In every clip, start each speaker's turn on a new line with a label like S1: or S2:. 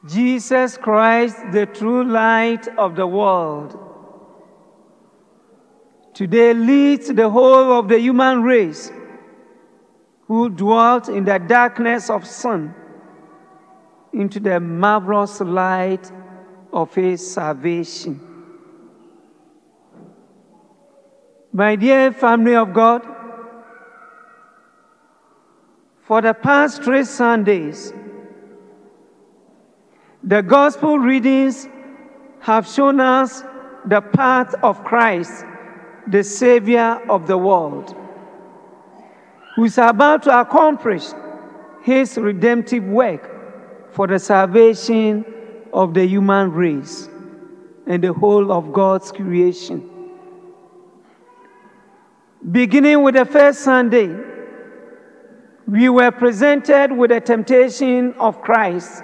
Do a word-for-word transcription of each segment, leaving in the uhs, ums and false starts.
S1: Jesus Christ, the true light of the world, today leads the whole of the human race who dwelt in the darkness of sin into the marvelous light of his salvation. My dear family of God, for the past three Sundays, the gospel readings have shown us the path of Christ, the Savior of the world, who is about to accomplish his redemptive work for the salvation of the human race and the whole of God's creation. Beginning with the first Sunday, we were presented with the temptation of Christ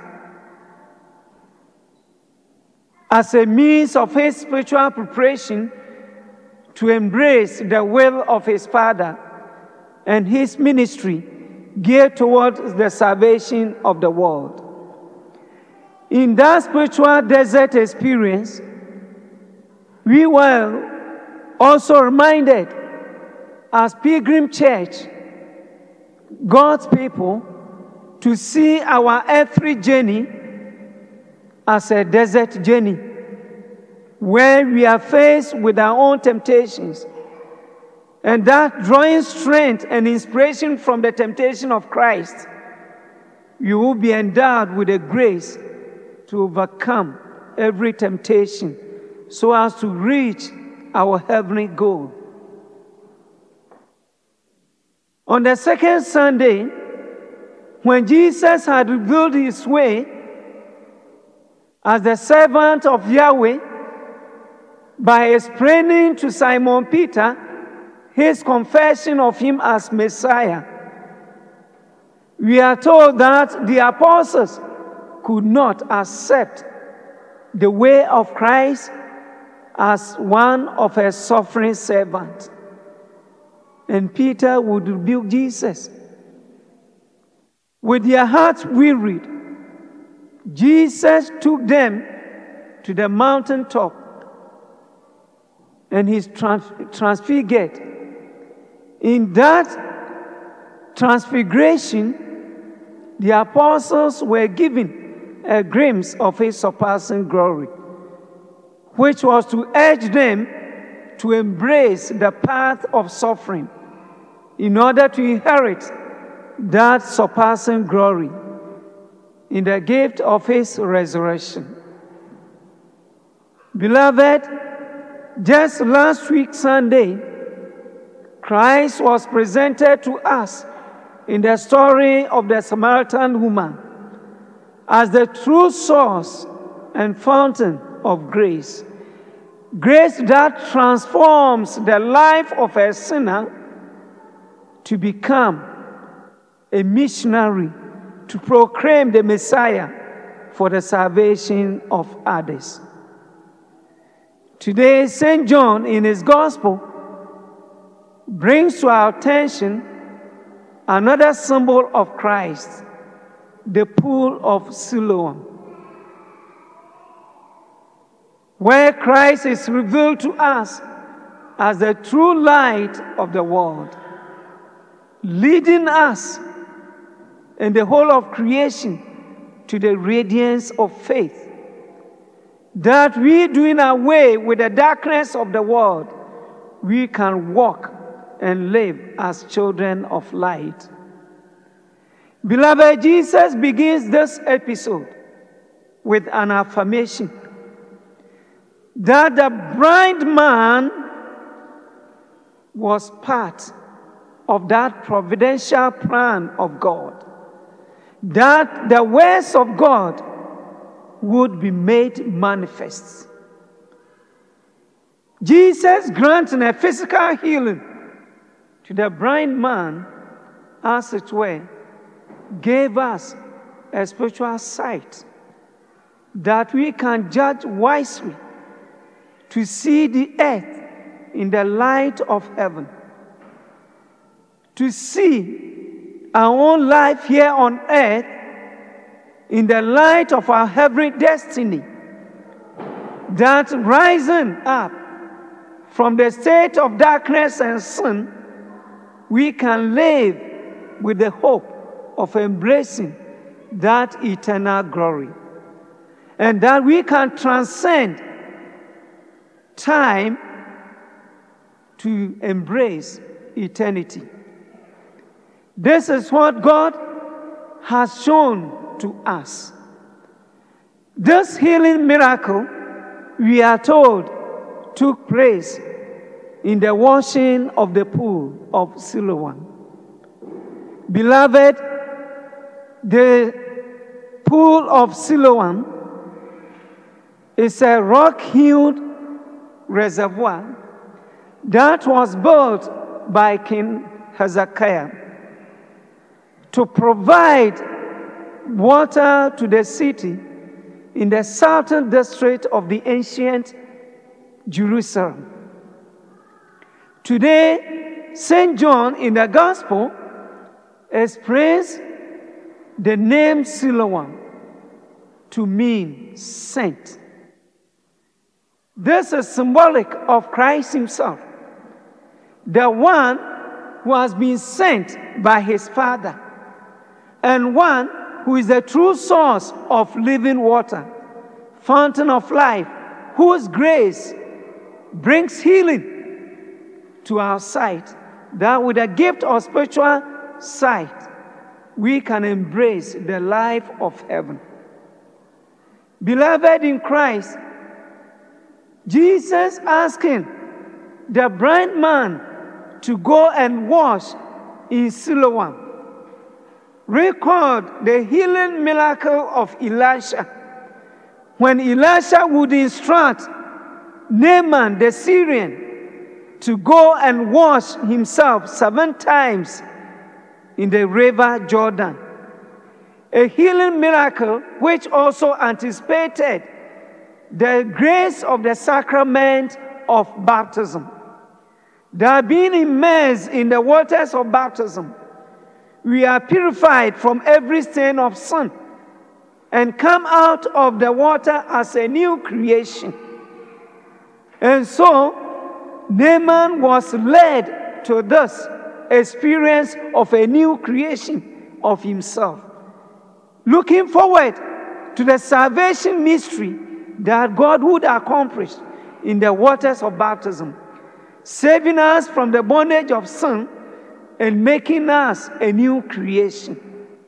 S1: as a means of his spiritual preparation to embrace the will of his Father and his ministry geared towards the salvation of the world. In that spiritual desert experience, we were also reminded as Pilgrim Church, God's people, to see our earthly journey as a desert journey, where we are faced with our own temptations, and that drawing strength and inspiration from the temptation of Christ, you will be endowed with the grace to overcome every temptation so as to reach our heavenly goal. On the second Sunday, when Jesus had revealed his way as the servant of Yahweh by explaining to Simon Peter his confession of him as Messiah, we are told that the apostles could not accept the way of Christ as one of a suffering servant. And Peter would rebuke Jesus. With their hearts wearied, Jesus took them to the mountaintop and he's trans- transfigured. In that transfiguration, the apostles were given a glimpse of his surpassing glory, which was to urge them to embrace the path of suffering in order to inherit that surpassing glory in the gift of his resurrection. Beloved, just last week Sunday, Christ was presented to us in the story of the Samaritan woman as the true source and fountain of grace. Grace that transforms the life of a sinner to become a missionary to proclaim the Messiah for the salvation of others. Today, Saint John in his Gospel brings to our attention another symbol of Christ, the pool of Siloam, where Christ is revealed to us as the true light of the world, leading us and the whole of creation to the radiance of faith, that we, doing away with the darkness of the world, we can walk and live as children of light. Beloved, Jesus begins this episode with an affirmation that the blind man was part of that providential plan of God, that the words of God would be made manifest. Jesus granting a physical healing to the blind man, as it were, gave us a spiritual sight that we can judge wisely to see the earth in the light of heaven, to see our own life here on earth in the light of our heavenly destiny, that rising up from the state of darkness and sin, we can live with the hope of embracing that eternal glory, and that we can transcend time to embrace eternity. This is what God has shown to us. This healing miracle, we are told, took place in the washing of the pool of Siloam. Beloved, the pool of Siloam is a rock-hewn reservoir that was built by King Hezekiah to provide water to the city in the southern district of the ancient Jerusalem. Today, Saint John in the Gospel explains the name Siloam to mean saint. This is symbolic of Christ himself, the one who has been sent by his Father, and one who is the true source of living water, fountain of life, whose grace brings healing to our sight, that with the gift of spiritual sight, we can embrace the life of heaven. Beloved in Christ, Jesus asking the blind man to go and wash in Siloam recalled the healing miracle of Elisha, when Elisha would instruct Naaman the Syrian to go and wash himself seven times in the river Jordan. A healing miracle which also anticipated the grace of the sacrament of baptism. That being immersed in the waters of baptism, we are purified from every stain of sin and come out of the water as a new creation. And so, Naaman was led to this experience of a new creation of himself, looking forward to the salvation mystery that God would accomplish in the waters of baptism, saving us from the bondage of sin and making us a new creation.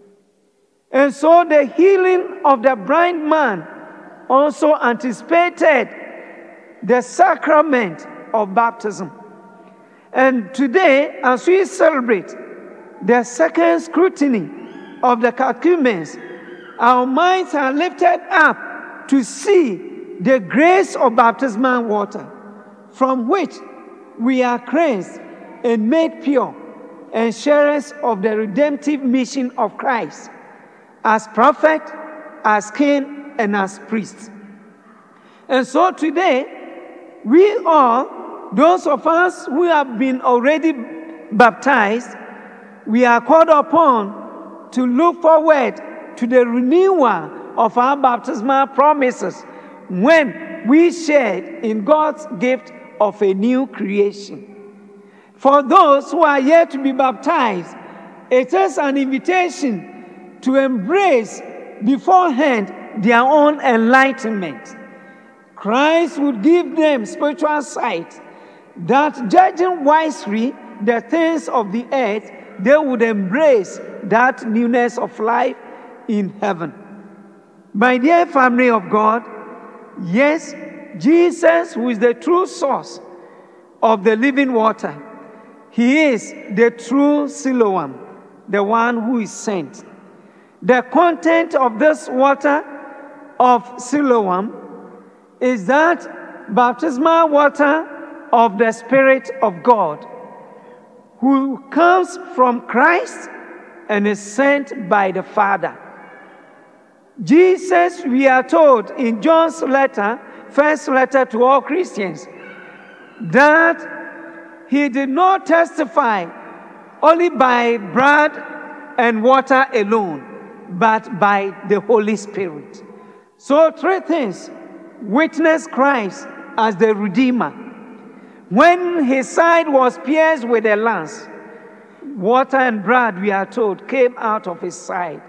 S1: And so the healing of the blind man also anticipated the sacrament of baptism. And today, as we celebrate the second scrutiny of the catechumens, our minds are lifted up to see the grace of baptismal water, from which we are cleansed and made pure and sharers of the redemptive mission of Christ, as prophet, as king, and as priest. And so today, we all, those of us who have been already baptized, we are called upon to look forward to the renewal of our baptismal promises when we share in God's gift of a new creation. For those who are yet to be baptized, it is an invitation to embrace beforehand their own enlightenment. Christ would give them spiritual sight, that judging wisely the things of the earth, they would embrace that newness of life in heaven. My dear family of God, yes, Jesus, who is the true source of the living water, he is the true Siloam, the one who is sent. The content of this water of Siloam is that baptismal water of the Spirit of God, who comes from Christ and is sent by the Father. Jesus, we are told in John's letter, first letter to all Christians, that he did not testify only by bread and water alone, but by the Holy Spirit. So three things witness Christ as the Redeemer. When his side was pierced with a lance, water and blood, we are told, came out of his side,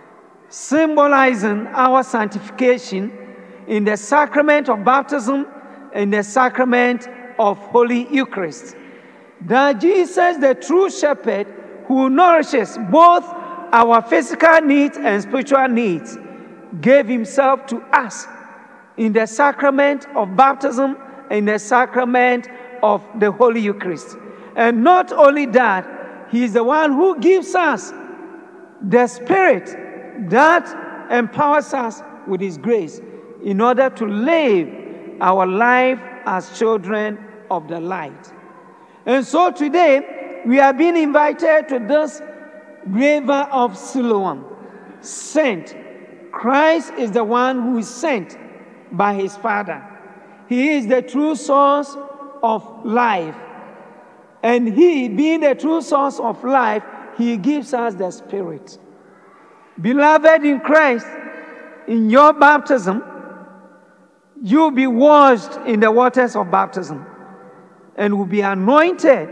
S1: symbolizing our sanctification in the sacrament of baptism and the sacrament of Holy Eucharist. That Jesus, the true shepherd, who nourishes both our physical needs and spiritual needs, gave himself to us in the sacrament of baptism and the sacrament of the Holy Eucharist. And not only that, he is the one who gives us the Spirit that empowers us with his grace in order to live our life as children of the light. And so today, we are being invited to this river of Siloam, sent. Christ is the one who is sent by his Father. He is the true source of life. And he, being the true source of life, he gives us the Spirit. Beloved in Christ, in your baptism, you'll be washed in the waters of baptism and will be anointed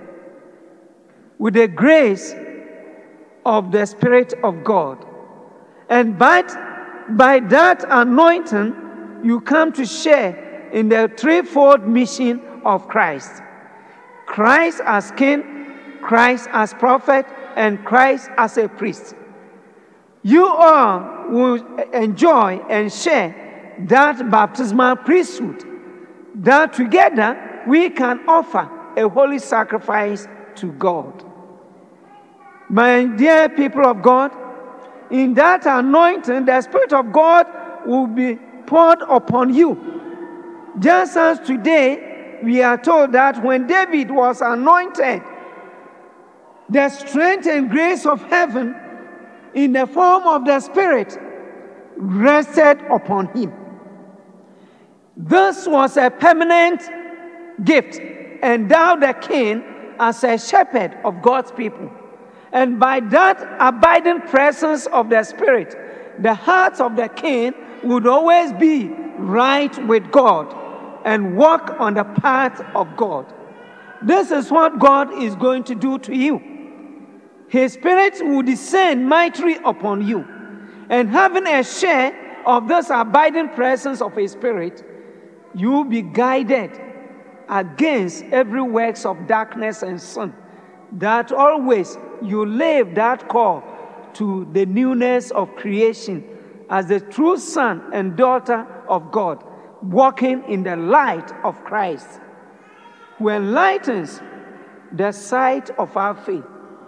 S1: with the grace of the Spirit of God. And by, by that anointing, you come to share in the threefold mission of Christ. Christ as king, Christ as prophet, and Christ as a priest. You all will enjoy and share that baptismal priesthood, that together we can offer a holy sacrifice to God. My dear people of God, in that anointing, the Spirit of God will be poured upon you. Just as today, we are told that when David was anointed, the strength and grace of heaven in the form of the Spirit rested upon him. This was a permanent gift, endowed the king as a shepherd of God's people. And by that abiding presence of the Spirit, the heart of the king would always be right with God and walk on the path of God. This is what God is going to do to you. His Spirit will descend mightily upon you. And having a share of this abiding presence of His Spirit, you will be guided against every works of darkness and sin, that always you live that call to the newness of creation as the true son and daughter of God, walking in the light of Christ, who enlightens the sight of our faith.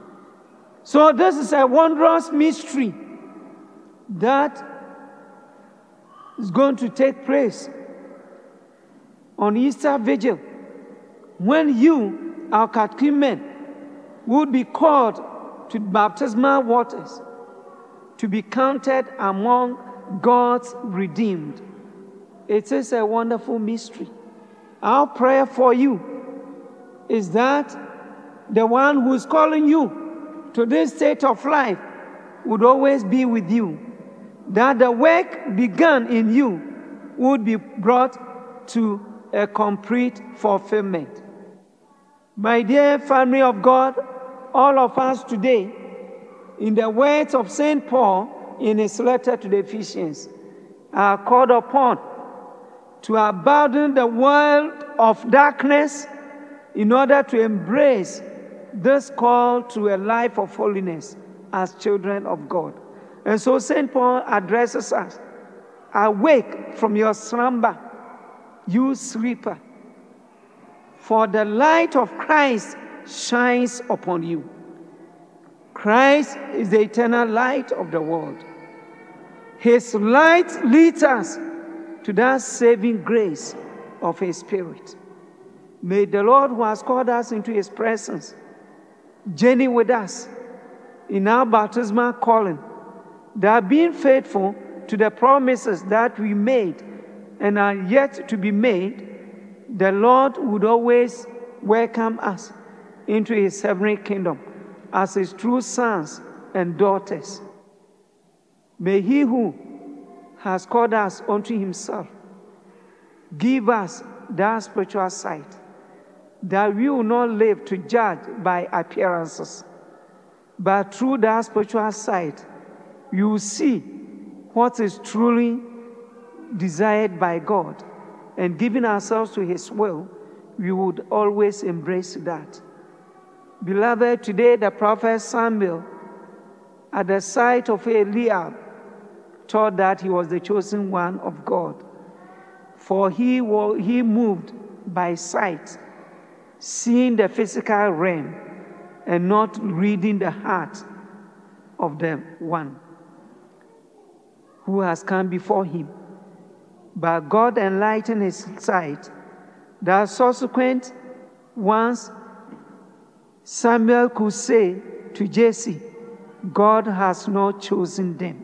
S1: So this is a wondrous mystery that is going to take place on Easter Vigil, when you, our catechumen, would be called to baptismal waters to be counted among God's redeemed. It is a wonderful mystery. Our prayer for you is that the one who is calling you to this state of life would always be with you, that the work begun in you would be brought to a complete fulfillment. My dear family of God, all of us today, in the words of Saint Paul in his letter to the Ephesians, are called upon to abandon the world of darkness in order to embrace this call to a life of holiness as children of God. And so Saint Paul addresses us, awake from your slumber, you sleeper, for the light of Christ shines upon you. Christ is the eternal light of the world. His light leads us to that saving grace of His Spirit. May the Lord, who has called us into His presence, journey with us in our baptismal calling, that being faithful to the promises that we made and are yet to be made, the Lord would always welcome us into His heavenly kingdom as His true sons and daughters. May he who has called us unto himself give us that spiritual sight, that we will not live to judge by appearances, but through that spiritual sight, you will see what is truly desired by God, and giving ourselves to his will, we would always embrace that. Beloved, today the prophet Samuel, at the sight of Eliab, thought that he was the chosen one of God, for he, was, he moved by sight, seeing the physical realm and not reading the heart of the one who has come before him. But God enlightened his sight, that subsequent once Samuel could say to Jesse, God has not chosen them.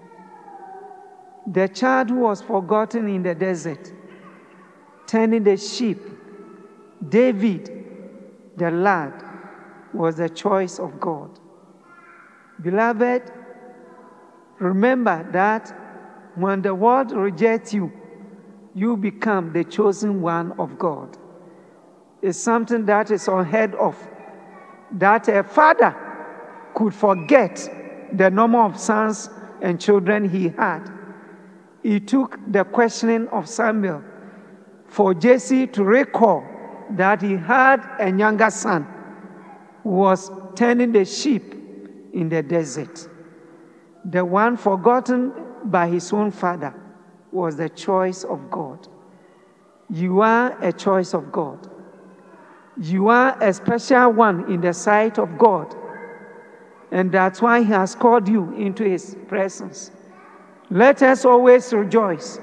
S1: The child who was forgotten in the desert, tending the sheep, David, the lad, was the choice of God. Beloved, remember that when the world rejects you, you become the chosen one of God. It's something that is unheard of, that a father could forget the number of sons and children he had. It took the questioning of Samuel for Jesse to recall that he had a younger son who was tending the sheep in the desert. The one forgotten by his own father was the choice of God. You are a choice of God. You are a special one in the sight of God. And that's why he has called you into his presence. Let us always rejoice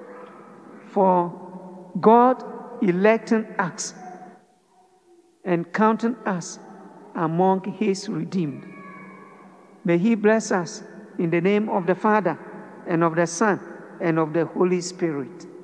S1: for God electing us and counting us among his redeemed. May he bless us in the name of the Father, and of the Son, and of the Holy Spirit.